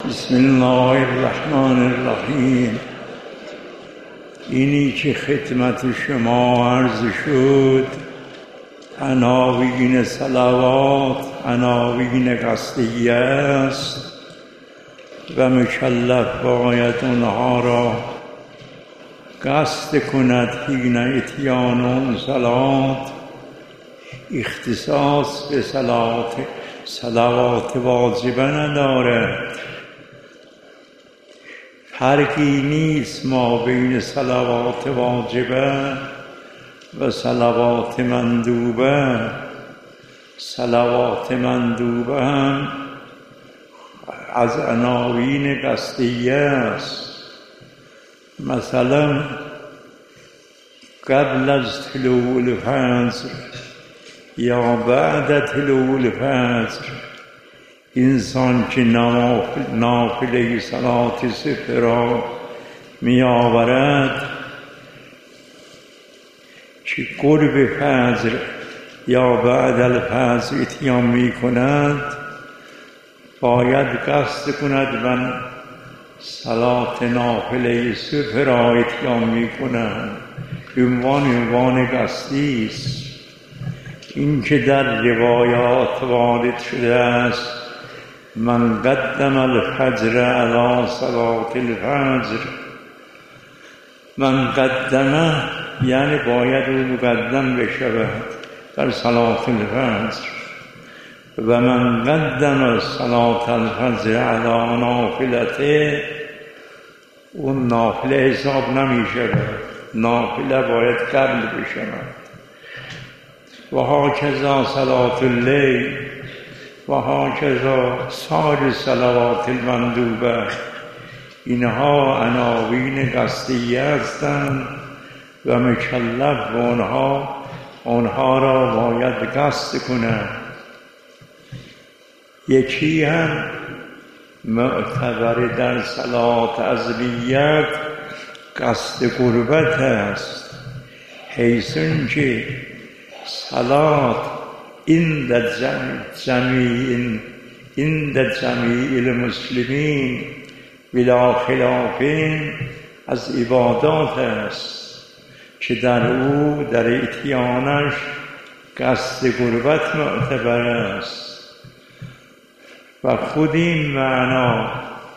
بسم الله الرحمن الرحیم. اینی که خدمت شما عرض شد عناوین صلوات، عناوین قصدیه است و مکلف باید آنها را قصد کند. حین اتیان اون صلات اختصاص به صلوات واجبه ندارد. فرقی نیست ما بین صلوات واجبه و صلوات مندوبه. صلوات مندوبه هم از عناوین قصدیه است. مثلا قبل از طلوع الفجر یا بعد طلوع الفجر انسان که نافله صلات صبح را می آورد، که قرب فجر یا بعد الفجر اتیان می کند، باید قصد کند من صلات نافله صبح را اتیان می کنم. عنوان قصدی است. این که در روایات وارد شده است من قدم الفجر علی صلات الفجر، من قدمه یعنی باید او مقدم بشود در صلات الفجر، و من قدم صلات الفجر علی نافلته، اون نافله حساب نمی شود، نافله باید قبل بشود. و هاکذا صلات اللیل و هاکذا سایر صلوات المندوبه. اینها عناوین قصدیه هستند و مکلف و آنها را باید قصد کنند. یکی هم معتبر در صلات ازلیت قصد قربت است، حیث که صلات عند جمیع المسلمین بلا خلاف از عبادات است که در او در اتیانش قصد قربت معتبر است. و خود این معنا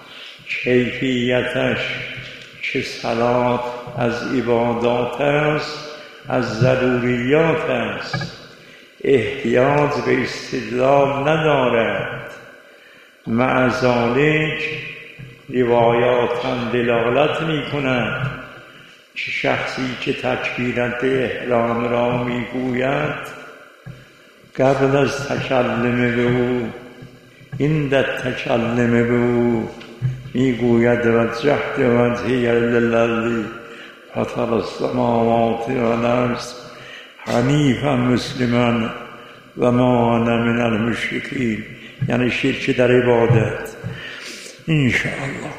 کیفیتش که صلات از عبادات است، از ضروریات است، احتیاج به استدلال ندارد. مع ذلک روایات هم دلالت می کند که شخصی که تکبیرت احرام را می گوید قبل از تکلم به او، عند التکلم به او می گوید وجهت وجهی للذی فطر السماوات والارض حنیفا مسلما و ما انا من المشرکین، یعنی شرک در عبادت. انشاءالله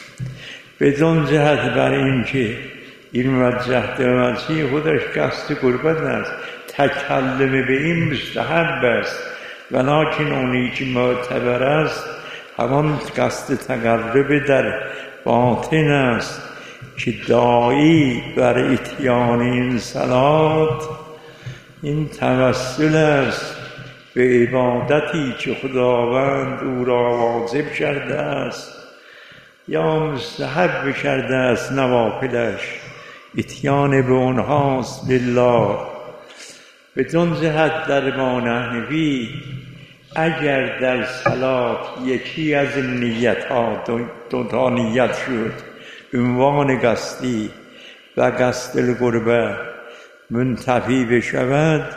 بدون جهت بر این که این وجهت وجهی خودش قصد قربت است، تکلم به این مستحب است، ولکن اونی که معتبر است همان قصد تقرب در باطن است که داعی بر اتیان این صلات این توسل است به عبادتی که خداوند او را واجب کرده است یا مستحب کرده است، نوافلش اتیان به اونهاست لله. بدون جهت در ما نحوی اگر در صلات یکی از این نیت ها دو تا نیت شد، عنوان قصدی و قصد القربه منتفی بشود،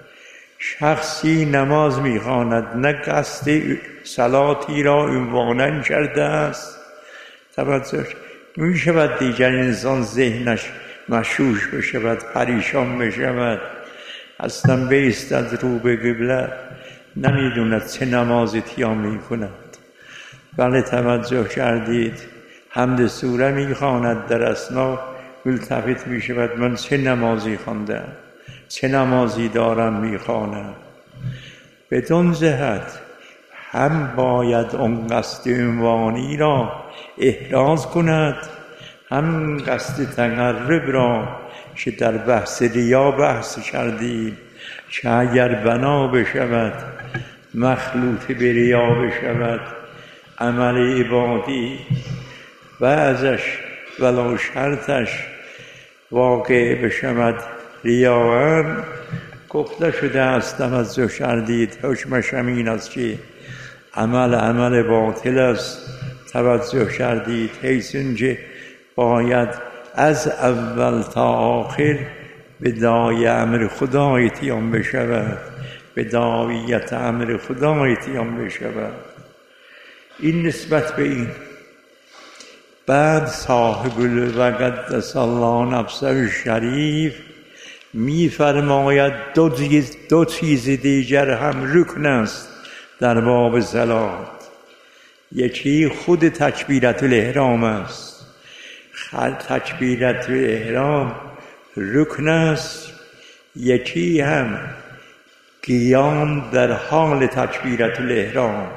شخصی نماز میخواند نه قصد صلاتی را عنوانا کرده است، توجه میشود دیگر انسان ذهنش مشوش بشود، پریشان بشود، اصلا بایستد رو به قبله، نمیدوند چه نماز اتیان میکند. بله توجه کردید، حمد سوره میخواند در اثنا ملتفت میشود من چه نمازی خواندم، چه نمازی دارم میخوانم. بدون جهت هم باید اون قصد عنوانی را احراز کند، هم قصد تقرب را که در بحث ریا بحث کردیم که اگر بنا بشود مخلوط به ریا بشود عمل عبادی بعضش ولو شرطش واقع بشود ریاً، گفته شده است توجه کردید حکمش همین است که عمل باطل است. توجه کردید حیث اینکه باید از اول تا آخر به دای امر خدا اتیان بشود، به داویت امر خدا اتیان بشود. این نسبت به این. بعد صاحب الوقت الله نفسه شریف می فرماید دو چیز دیگر هم رکن است در باب صلات. یکی خود تکبیرت الاحرام است. تکبیرت الاحرام رکن است. یکی هم قیام در حال تکبیرت الاحرام،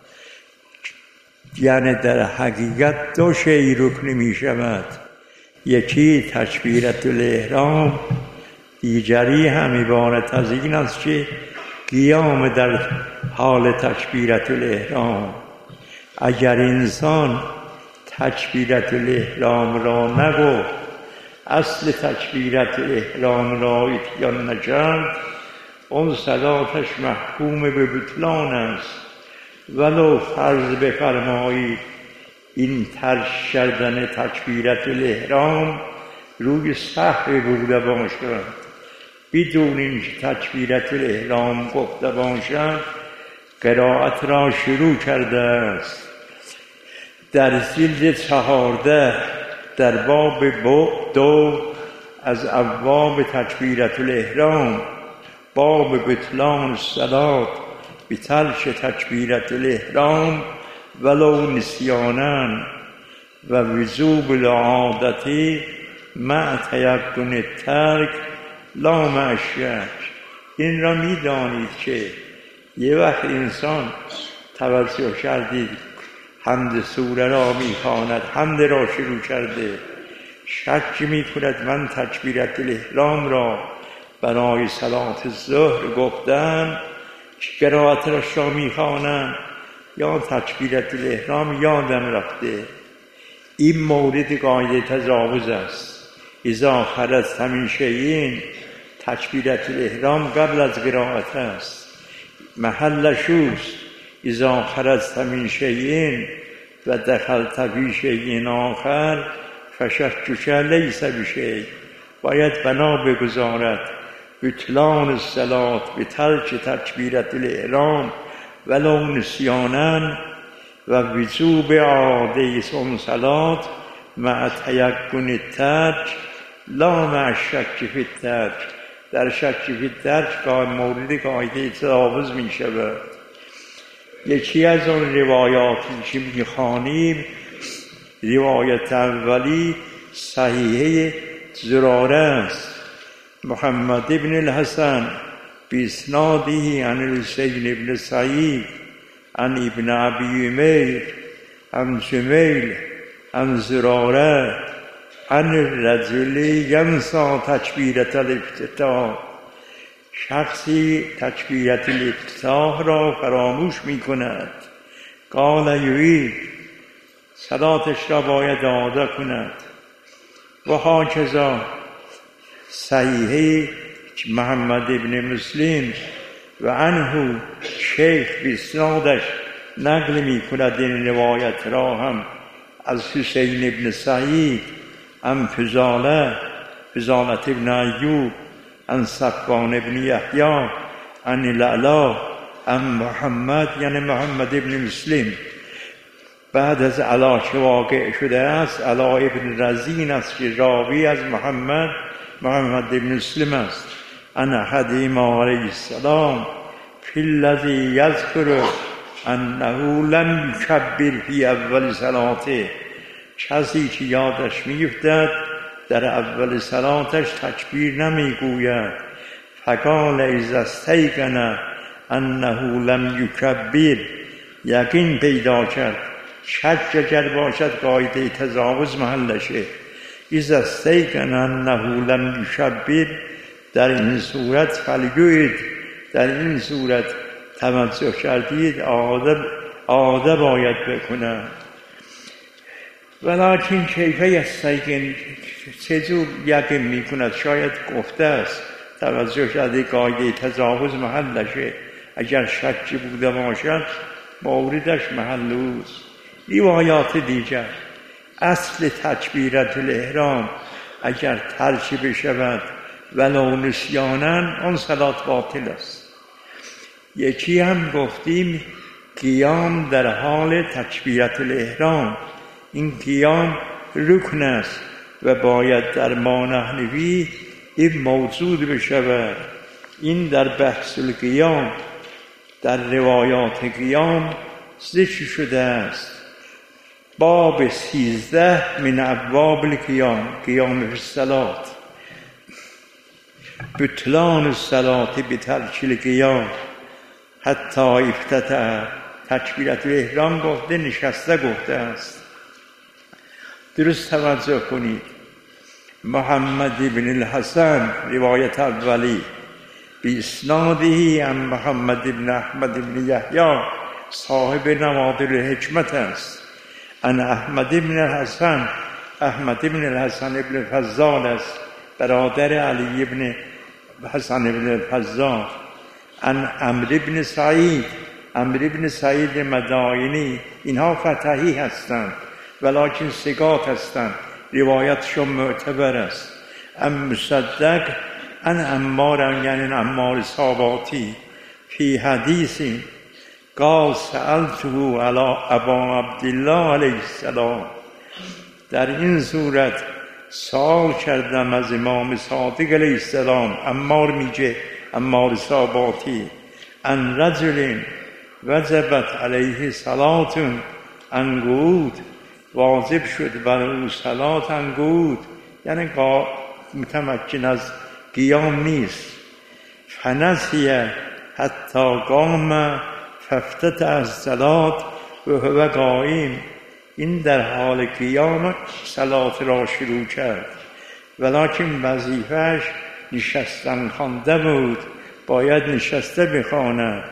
یعنی در حقیقت دو شی رکن می شود، یکی تکبیرت الاحرام، دیگری هم عبارت از این است که قیام در حال تکبیرت الاحرام. اگر انسان تکبیرت الاحرام را نگفت، اصل تکبیرت الاحرام را اتیان نکرد، اون صلاتش محکوم به بطلان است. ولو فرض بفرمایید این ترک کردن تکبیرت الاحرام روی سهو بوده باشد، بدون اینکه تکبیرت الاحرام گفته باشد، قرائت را شروع کرده است. در جلد 14 در باب 2 از ابواب تکبیرت الاحرام، باب بطلان الصلات بترک تکبیرت الاحرام ولو نسیانا و وجوب العادت مع تیقن الترک لا مع الشک. این را می دانید که یه وقت انسان توجه کردید حمد سوره را می خواند، حمد را شروع کرده، شک می کند من تکبیرت الاحرام را برای صلات ظهر گفتم که قرائتش را می خوانم یا تکبیرت الاحرام یادم رفته. این مورد قاعده تجاوز است. اذا خرجت من شیء، تکبیرت الاحرام قبل از قرائت است، محلش اوست. اذا خرجت من شیء و دخلت فی شیء آخر فشکک لیس بشیء. باید بنا بگذارد بطلان الصلات به ترک تکبیرت الاحرام ولو نسیانا و وجوب عاده اون صلات مع تیقن الترک لا مع الشک فی الترک. در شک فی الترک مورد قاعده تجاوز می شود. یکی از اون روایاتی که می خوانیم، روایت اولی صحیحه زراره است. محمد ابن الحسن باسناده عن الحسین ابن سعید عن ابن ابی عمیر عن جمیل عن زراره عن الرجل ینسا تکبیرت الافتتاح. شخصی تکبیرت الافتتاح را فراموش می کند. قال یعید، صلاتش را باید اعاده کند. و هاکذا صحیحه محمد ابن مسلم و عنه شیخ بسنادش نقل می کند این روایت را هم از حسین ابن سعید عن فضالة ابن ایوب عن صفوان ابن یحیی عن العلا عن محمد، یعنی محمد ابن مسلم. بعد از علا که واقع شده است، علا ابن رزین است که راوی از محمد ابن مسلم است. عن احدهما علیه السلام فی الذی یذکر انه لم یکبر فی اول صلاته. کسی که یادش میفتد در اول صلاتش تکبیر نمیگوید. فقال اذا استیقن انه لم یکبر یقین پیدا کرد. شک اگر باشد قاعده تجاوز محلشه. اذا استیقن انه لم یشبر، در این صورت فلگوید، در این صورت توجه کردید عاده باید بکنند. ولیکن کیفه یستیقن، چجور یقین میکند؟ شاید گفته است توجه کرده قاعده تجاوز محلشه. اگر شکی بوده باشد موردش محلوست. روایات دیگر اصل تکبیرت الاحرام اگر ترک بشود ولو نسیانا آن صلات باطل است. یکی هم گفتیم قیام در حال تکبیرت الاحرام، این قیام رکن است و باید در ما نحوی این موجود بشود. این در بحث القیام در روایات قیام ذکر شده است. باب 13 من ابواب القیام، قیام فی الصلاة، بطلان الصلاة بترک القیام حتی افتتح. تکبیرت الاحرام گفته، نشسته گفته است. درست توجه کنید. محمد بن الحسن روایت اولی باسناده عن محمد بن احمد بن یحیی صاحب نوادر الحکمت است. عن احمد بن الحسن، احمد بن الحسن بن فضال است، برادر علی بن حسن بن الفضال. عن عمرو بن سعید، عمرو بن سعید مدائنی، اینها فتحی هستند ولکن ثقات هستند، روایتشون معتبر است. عن مصدق عن عمار، یعنی عمار صاباتی، فی حدیثی قال سألته علی ابا عبدالله علیه السلام، در این صورت سوال کردم از امام صادق علیه السلام. عمار میگه، عمار صاباتی، ان رجل وجبت علیه صلاة عن قعود، واجب شد بر او صلاة عن قعود، یعنی متمکن از قیام نیست. فنسی حتی قام فافتتح الصلاة و هو قائم، این در حال قیام صلات را شروع کرد ولکن وظیفه‌اش نشستن خوانده بود، باید نشسته بخواند.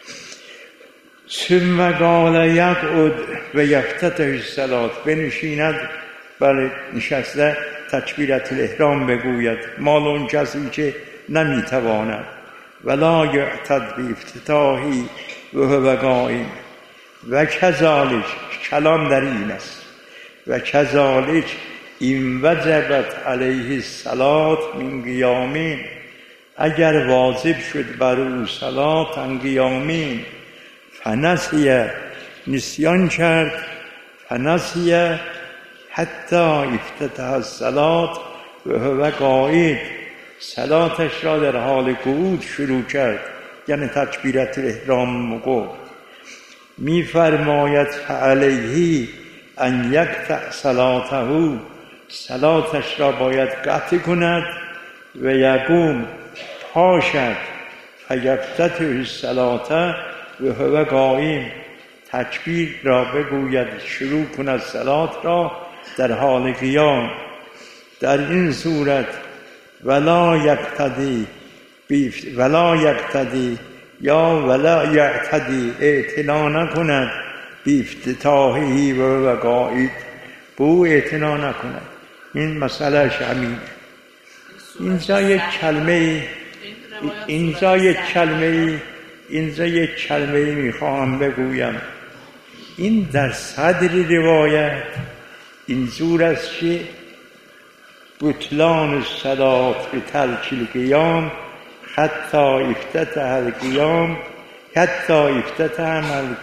ثم قال یقعد و یفتتح الصلاة، بنشیند بر نشسته تکبیرت الاحرام بگوید، مال اون کسی که نمیتواند. ولا یعتد بافتتاحی و هو قائم و کذالک، کلام در این است، و کذالک این وجبت علیه الصلاة من قیامین، اگر واجب شد بر او صلاة عن قیامین، فنسیه، نسیان کرد، فنسیه حتی افتتح الصلاة و هو قائد، صلاتش را در حال قعود شروع کرد، یعنی تکبیرت الاحرام گفت. می فرماید فعلیه ان یقطع صلاته، صلاتش را باید قطع کند، و یقوم، پاشد، فیفتتح الصلاة و هو قائم، تکبیر را بگوید، شروع کند صلات را در حال قیام. در این صورت ولا یقتدی یا ولا یعتدی، اعتنا نکند، بافتتاحی و هو قائد، بو اعتنا نکند. این مسئله همین. اینجا یک کلمه میخواهم بگویم. این در صدر روایت اینجور است که بطلان الصلاة بترک القیام حتی افتتح القیام، حتی افتتح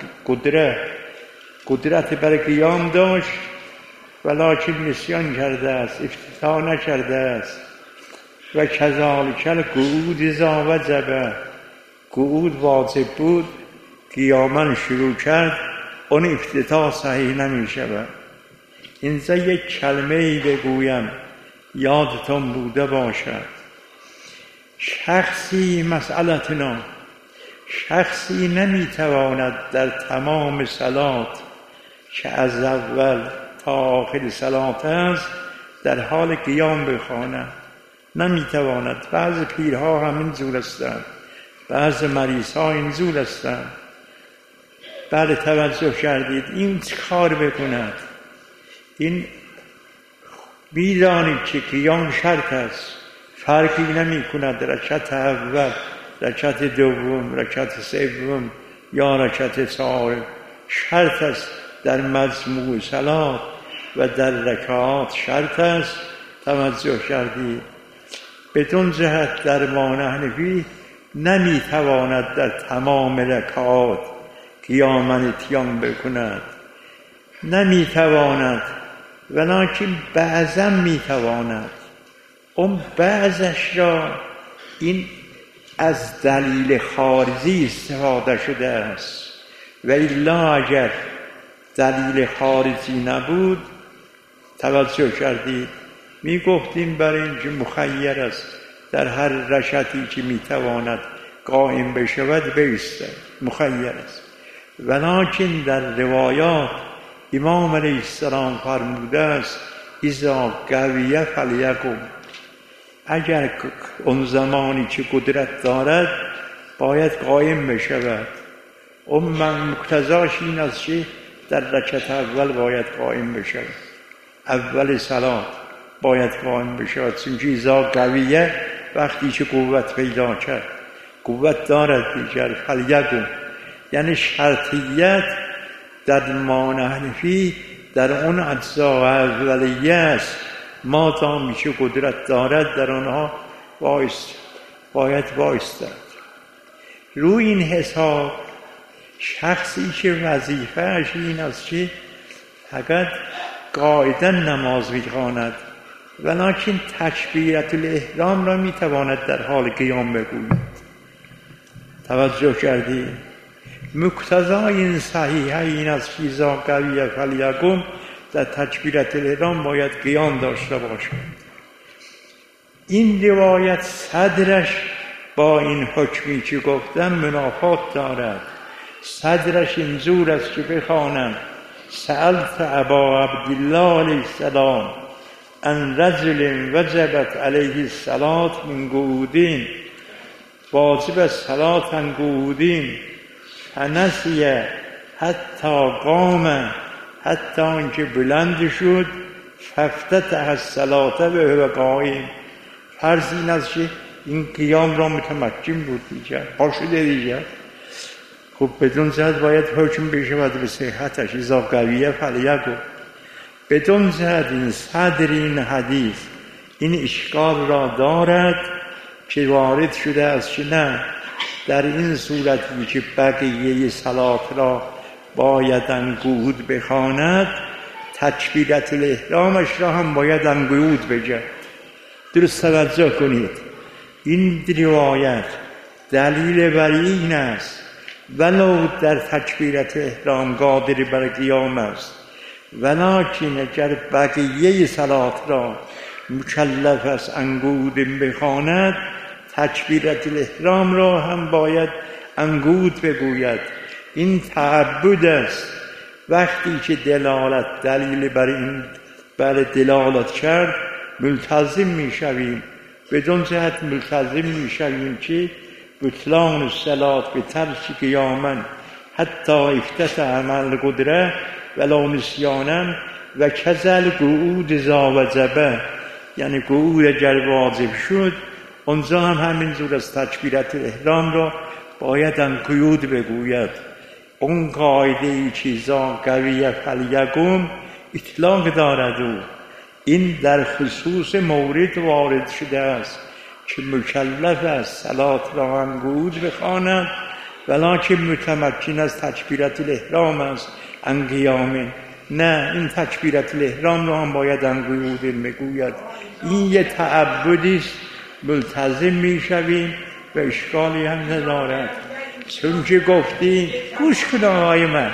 قدرت بر قیام داشت ولکن نسیان کرده است، افتتاح نکرده است. و کذالک القعود اذا وجب، قعود واجب بود، قیاما شروع کرد، اون افتتاح صحیح نمی شود. اینجا یک کلمه‌ای بگویم یادتون بوده باشد. شخصی مسئلتنا شخصی نمیتواند در تمام صلات که از اول تا آخر صلات است در حال قیام بخواند. نمیتواند. بعض پیرها همین جور هستند، بعض مریض ها این جور هستند. بله توجه کردید. این چه کار بکند؟ این میدانید که قیام شرط است، فرقی نمی کند رکعت اول، رکعت دوم، رکعت سوم یا رکعت چهارم. شرط است در مجموع صلات و در رکعات شرط است. توجه کردید؟ بدون جهت در امام حنفی نمیتواند در تمام رکعات قیام اتیان بکند، نمیتواند، ولکن بعضا میتواند. اون بعضش را این از دلیل خارجی استفاده شده است، و الا اگر دلیل خارجی نبود، توجه کردید، می گفتیم برای اینکه مخیر است در هر رکعتی که میتواند قائم بشود بایستد، مخیر است. ولکن در روایات امام علیه السلام فرموده است اذا قویه فلیقم، اگر اون زمانی که قدرت دارد باید قائم بشود. اون مقتضاش این است که در رکعت اول باید قائم بشود، اول صلات باید قائم بشود، چون اذا قویه وقتی که قوت پیدا کرد، قوت دارد دیگر. فلیقم یعنی شرطیت در امام حنفی در اون اجزا اولیه است، ما دامی که قدرت دارد در آنها باید وایستد. روی این حساب شخصی که وظیفه‌اش این است که فقط قاعداً نماز می‌خواند، ولکن تکبیرة الاحرام را می‌تواند در حال قیام بگوید. توجه کردی؟ مقتضای این صحیحه این است که اذا قویه فلیقم، در تکبیرة الاحرام باید قیام داشته باشد. این روایت صدرش با این حکمی که گفتم منافات دارد. صدرش اینجور است که بخوانم سألت ابا عبدالله علیه السلام ان رجل وجبت علیه الصلاة من قعودین، واجب الصلاة عن قعودین، فنسی حتی قام، حتی اینکه بلند شد، فافتتح الصلاة و هو قائم. فرض این است که این قیام را متمکن بود دیگر، پاشده دیگر. خب بدون جهت باید حکم بشود به صحتش اذا قویه فلیقم. بدون جهت این صدر این حدیث این اشکال را دارد که وارد شده است که نه، در این صورتی که بقیه صلات را باید انقعود بخواند، تکبیرة الاحرامش را هم باید انقعود بگه. درست توجه کنید. این روایت دلیل بر این است ولو در تکبیرة احرام قادر بر قیام است، ولکن اگر بقیه صلات را مکلف است انقعود بخواند، تکبیرة الاحرام را هم باید انقعود بگوید. این تعبد است. وقتی که دلالت دلیل بر این دلالت کرد ملتزم میشویم، بدون جهت ملتزم میشویم که بطلان الصلاة به ترک قیاما حتی افتتح عمل قدره ولا نسیانا و کذل قعود ذا وجبه، یعنی قعود اگر واجب شد اونجا هم همینجور از تکبیرة الاحرام را باید انقعود بگوید. اون قاعده چیزا قویه فلیقم اطلاق دارد و این در خصوص مورد وارد شده است که مکلف است صلات را انقعود بخواند، ولکن متمکن از تکبیرة الاحرام است ان قیام. نه، این تکبیرة الاحرام را هم باید انقعود بگوید. این یه تعبدی است، ملتزم میشویم و اشکالی هم ندارد. چون که گفتی گوش کن آقای من،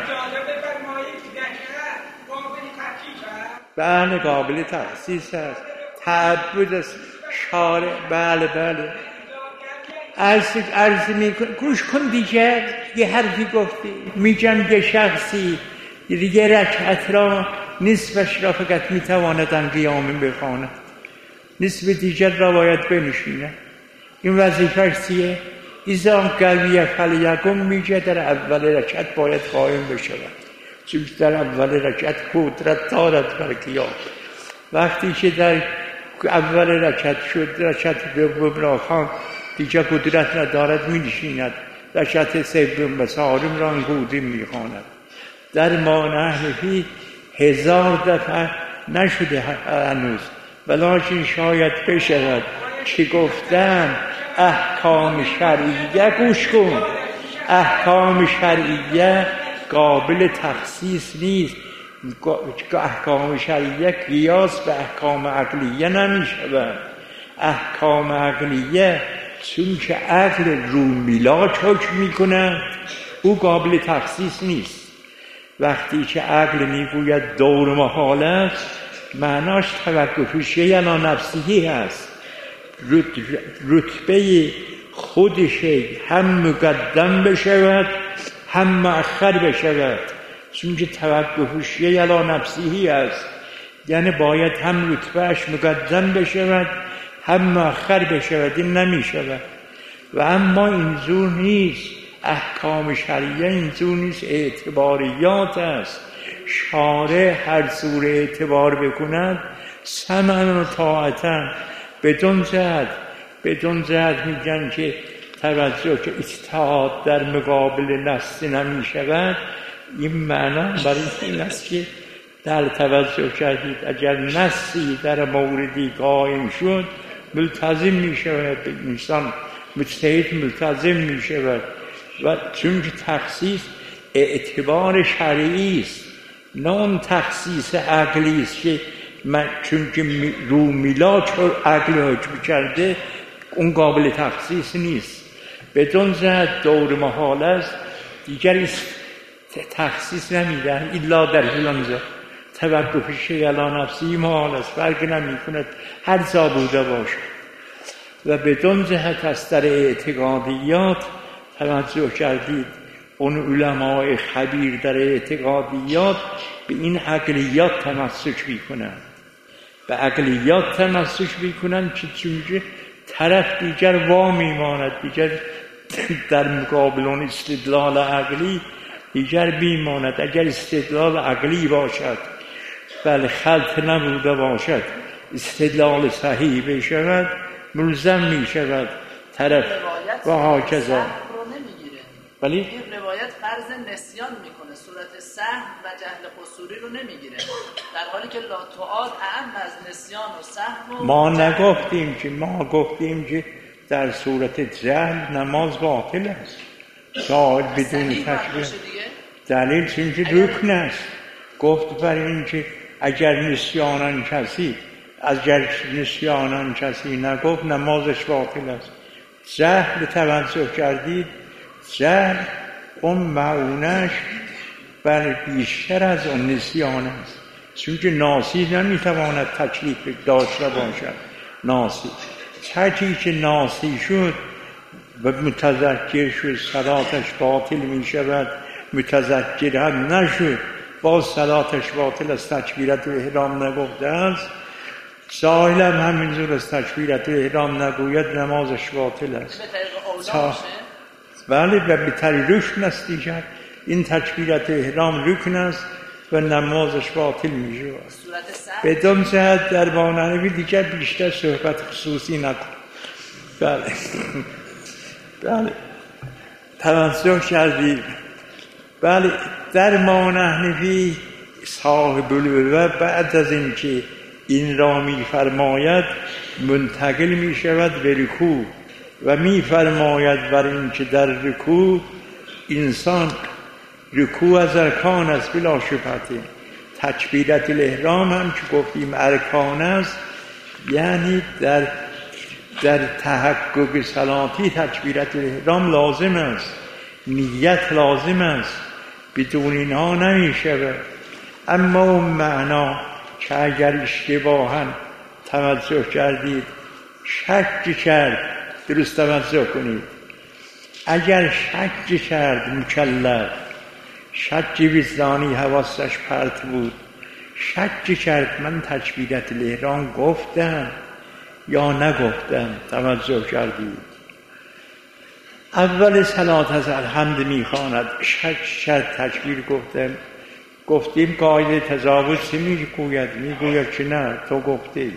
بله قابل تخصیص است، تعبد است، شارع، بله عرض میکن گوش کن دیگر یه حرفی گفتی میگم یه شخصی یه رکعت را نصفش را فقط میتواند قیام بخواند، نصف دیگر را باید بنشیند. این وظیفه‌اش چیه؟ اذا قوی فلیقم میگه در اول رکعت باید قائم بشود، چون در اول رکعت قدرت دارد بر قیام. وقتی که در اول رکعت شد رکعت دوم را خواند دیگه قدرت ندارد می‌نشیند، رکعت سوم و چهارم را انگودی می‌خواند. در ما نحوی 1000 دفعه نشده هنوز، ولکن شاید بشود که گفتن احکام شرعیه، گوش کن، احکام شرعیه قابل تخصیص نیست. احکام شرعیه قیاس به احکام عقلیه نمی‌شود. احکام عقلیه چون که عقل رومیلا حکم می‌کند او قابل تخصیص نیست. وقتی که عقل میگوید دور محال است معناش توقف شیء علی نفسه است، رتبه خودش هم مقدم بشود هم مؤخر بشود، چون که توقف شیء علی نفسه است، یعنی باید هم رتبهش مقدم بشود هم مؤخر بشود. این نمی شود. و اما اینجور نیست، احکام شرعیه اینجور نیست، اعتباریات است. شارع هر سور اعتبار بکند سمعا و طاعتا، بدون جهت میگن که توجه که اجتهاد در مقابل نص نمی شود. این معنا برای این است که در توجه کردید اگر نصی در موردی قائم شد ملتزم می شود، انسان مجتهد ملتزم می شود. و چون که تخصیص اعتبار شرعی است نه اون تخصیص عقلی است که چون که رو میلاد عقل حکم کرده اون قابل تخصیص نیست. بدون جهت دور محال است دیگری تخصیص نمیدن الا در فلان جا. توقف شیء علی نفسی محال است، فرق نمی کند هر جا بوده باشد. و بدون جهت است در اعتقادیات توجه کردید اون علماء خبیر در اعتقادیات به این عقلیات تمسک میکنند، به عقلیات تمسک میکنند که چون طرف دیگر وا میماند، دیگر در مقابل اون استدلال عقلی دیگر بیماند. اگر استدلال عقلی باشد بل خلط نبوده باشد استدلال صحیح بشود ملزم میشود طرف و هاکذا. ولی این روایت فرض نسیان میکنه، صورت سهو و جهل قصوری رو نمیگیره، در حالی که لا تعاد اعم از نسیان و سهو. ما گفتیم که در صورت جهل نماز باطل است، شاید بدون تکبیر. دلیل چون که رکن است. گفت برای این که اگر نسیانان کسی نگفت نمازش باطل است. جهل توجه کردید، جهل اون معونش بر بیشتر از اون نسیان است، چون که ناسی نمیتواند تکلیف داشته باشد. ناسی چکی که ناسی شد و متذکر شد صلاتش باطل می شود، متذکر هم نشد باز صلاتش باطل است، تکبیرت احرام نگفته است. سائل هم همینجور از تکبیرت احرام نگوید نمازش باطل است. بله و به طریق رکن است دیگر. این تکبیرت احرام رکن است و نمازش باطل می شود. بدون جهت در بانحنفی دیگر بیشتر صحبت خصوصی نکن. بله بله توجه کردید. بله در مانحنفی صاحب الولوه بعد از اینکه این را می فرماید منتقل می شود به رکوع و می فرماید بر این که در رکوع انسان رکوع از ارکان است بلا شبهه. تکبیرت الاحرام هم که گفتیم ارکان است، یعنی در تحقق صلاتی تکبیرت الاحرام لازم است، نیت لازم است، بدون اینها نمی شود. اما اون معنا که اگر اشتباها توجه کردید شک کرد درست توجه کنید. اگر شک کرد مکلف، شک وجدانی حواسش پرت بود، شک کرد من تکبیرت الاحرام گفتم یا نگفتم، توجه کردید. اول صلات از الحمد میخواند، شک کرد تکبیر گفتیم قاعده تجاوز چی میگوید که نه تو گفتی.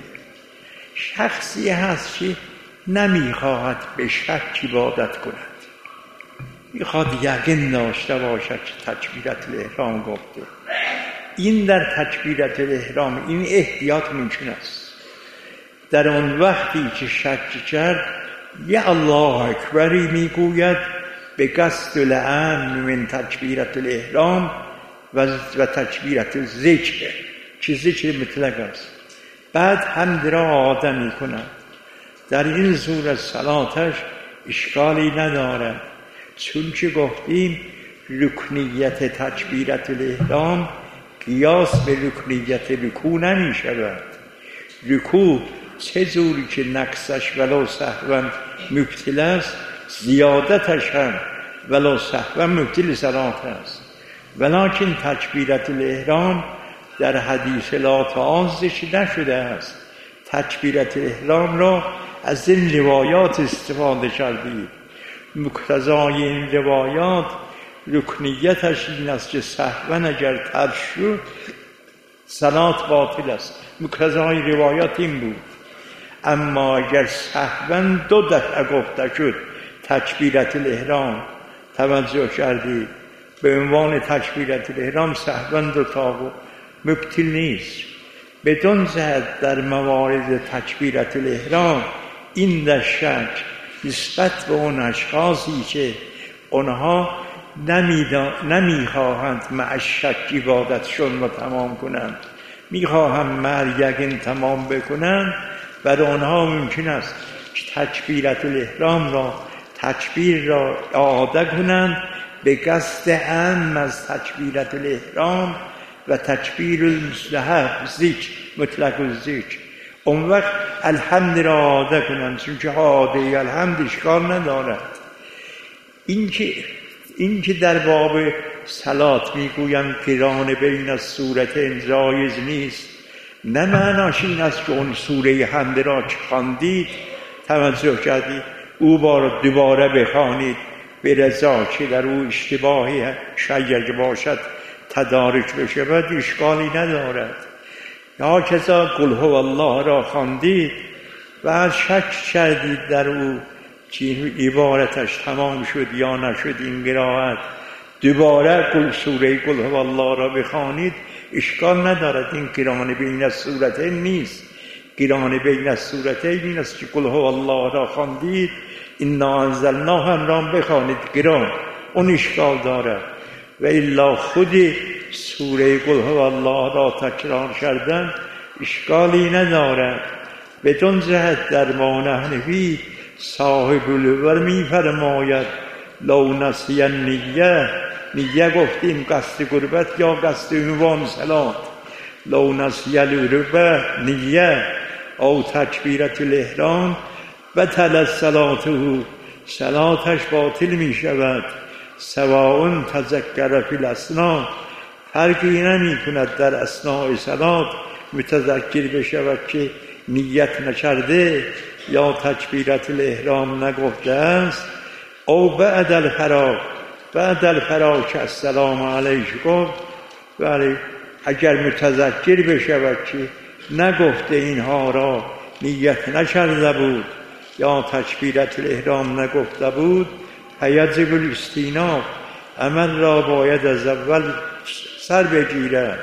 شخصی هست که نمیخواهد به شک عبادت کند، میخواد یقین داشته باشد که تکبیرت الاحرام گفته. این در تکبیرت الاحرام این احتیاط ممکن است. در اون وقتی که شک کرد یا الله اکبری میگوید به قصد الامن من تکبیرت الاحرام و تکبیرت الذکر که ذکر مطلق است. بعد حمد را عاده می کند. در این صورت صلاتش اشکالی ندارد، چون که گفتیم رکنیت تکبیرت الاحرام قیاس به رکنیت رکوع نمی شود. رکوع چه جوری که نقصش ولو سهوا مبطل است، زیادتش هم ولو سهوا مبطل صلات است. ولکن تکبیرت الاحرام در حدیث لا تعالی ذکر نشده است. تکبیرت الاحرام را از این روایات استفاده کردید. مقتضای این روایات رکنیتش این است که سهوا اگر ترک شد صلات باطل است. مقتضای روایات این بود. اما اگر سهوا 2 دفعه گفته شد تکبیرت الاحرام، توجه کردید، به عنوان تکبیرت الاحرام سهوا 2 تا مبطل نیست. بدون جهت در موارد تکبیرت الاحرام این در شک نسبت به اون اشخاصی که اونها نمیخواهند مع شک عبادتشون رو تمام کنند، میخواهند مع یقین تمام بکنند، برای آنها ممکن است که تکبیرت الاحرام را تکبیر را اعاده کنند به قصد عام از تکبیرت الاحرام و تکبیر المستحب ذکر مطلق الذکر. اون وقت الحمد را اعاده کنند، چون که اعاده الحمد اشکال ندارد. این که در باب صلات میگویم قران بین از سورتین جایز نیست، نه معناش این است که اون سوره حمد را که خواندید، توجه کردید، او بار دوباره بخوانید به رضا که در او اشتباهی شاید باشد تدارک بشه، بعد اشکالی ندارد. یا کذا قل هو الله را خواندید و شک کردید در او که عبارتش تمام شد یا نشد این قرائت، دوباره سوره قل هو الله را بخوانید، اشکال ندارد. این قران بین السورتین نیست. قران بین السورتین این است که قل هو الله را خواندید، انا انزلناه هم را بخوانید قران، اون اشکال دارد. و الا خود سوره قل هو الله را تکرار کردن اشکالی ندارد. بدون جهت در مانحنفی صاحب الور می فرماید لو نسی نیه گفتیم قصد قربت یا قصد عنوان صلات، لو نسی العربه نیه او تکبیرت الاحرام بطل صلاته، صلاتش باطل می شود. سواء تذکر فی الاسنا، فرقی نمی کند در اثناء صلات متذکر بشود که نیت نکرده یا تکبیرت الاحرام نگفته است، او بعد الفراغ که السلام علیک گفت، ولی اگر متذکر بشود که نگفته اینها را نیت نکرده بود یا تکبیرت الاحرام نگفته بود، یجب الاستیناف، عمل را باید از اول سر بگیرد.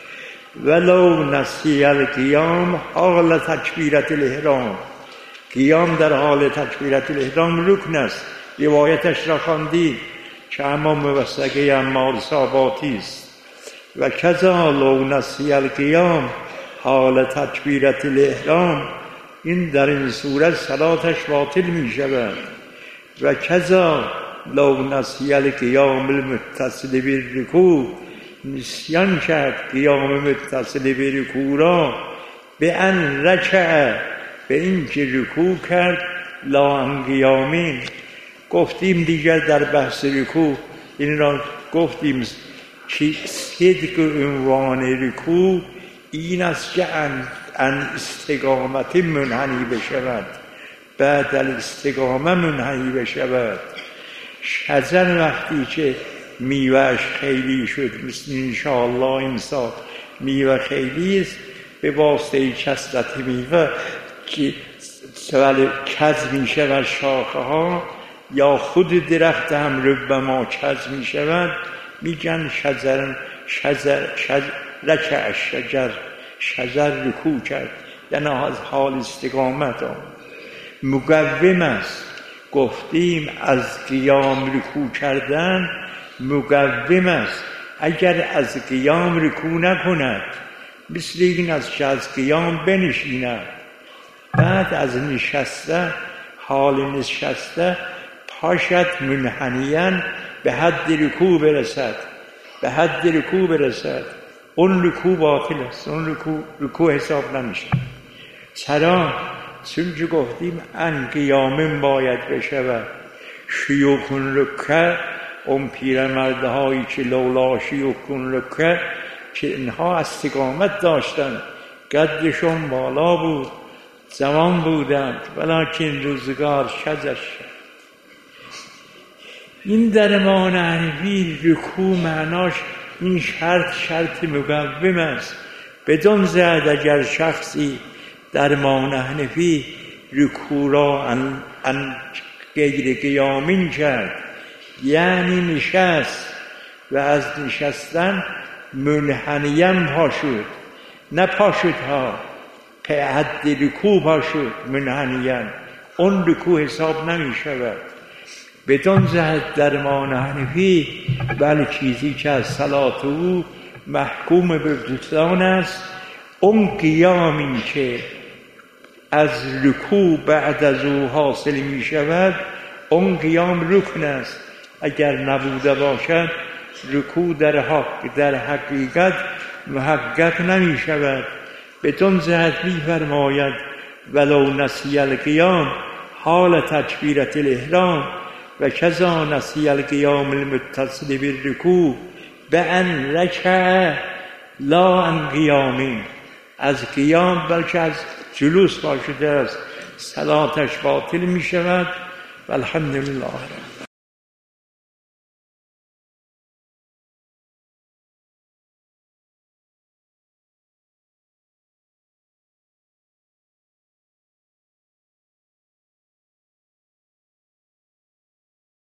ولو نسی القیام حال تکبیرت الاحرام، قیام در حال تکبیرت الاحرام رکن است، روایتش را خواندید که اما موثقه عمار ثاباتی است. و کذا لو نسی القیام حال تکبیرت الاحرام، این در این صورت صلاتش باطل می شود. و کذا لو نسی القیام المتصل بالرکوع، نسیان کرد قیام متصل بالرکوع را به ان رکع، به این که رکوع کرد لا عن قیامین. گفتیم دیگر در بحث رکوع این را گفتیم که صدق عنوان رکوع این است که ان استقامت منحنی بشود، بعد الاستقامه منحنی بشود. شجر وقتی که میوهش خیلی شد، مثل انشاءالله این سال میوه خیلی است، به واسطه کثرت میوه که کج می شود شاخه ها یا خود درخت هم ربما کج می شود، میگن شجر رکوع کرد، یعنی از حال استقامت آمد. مقوم است. گفتیم از قیام رکوع کردن مقوم است. اگر از قیام رکوع نکند، مثل این است که از قیام بنشیند، بعد از نشسته حال نشسته پاشد منحنیاً به حد رکوع برسد، به حد رکوع برسد، اون رکوع باطل است، اون رکوع حساب نمیشه. چرا؟ چون که گفتیم ان قیام باید بشود. شیوخون رکه، اون پیرمردهایی که لولا شیوخون رکه که اینها استقامت داشتن، قدشون بالا بود، جوان بودند، ولیکن روزگار کجش. این درمان حنفی رکوع معناش این شرط مقوم است. بدون زد اگر شخصی درمان حنفی رکوع را ان غیر قیامین کرد، یعنی نشست و از نشستن منحنیم پاشد، نه پاشد ها، به حد رکوع پاشد منحنیم، اون رکوع حساب نمی شود. بدون جهت درمان حنفی بله چیزی که از صلات او محکوم به بطلان است. اون قیامی که از رکوع بعد از او حاصل می شود، اون قیام رکن است. اگر نبوده باشد رکوع در حقیقت محقق نمی شود. بدون جهت می فرماید ولو نسی القیام حال تکبیرت الاحرام و کذا نسی القیام المتصل بالرکوع بأن رکع لا عن قیامین. از قیام بلکه از جلوس باشده است، صلاتش باطل می شود. والحمدلله.